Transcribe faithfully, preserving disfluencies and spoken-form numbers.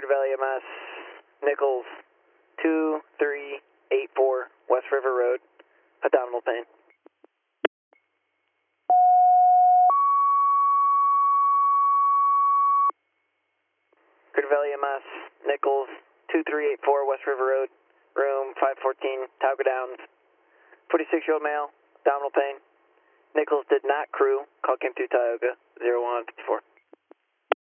Valley M S, Nichols, two three eight four, West River Road, abdominal pain. Crater Valley M S, Nichols, two three eight four, West River Road, room five fourteen, Tauga Downs, forty-six-year-old male, abdominal pain. Nichols did not crew, call came through Tioga, zero one fifty-four.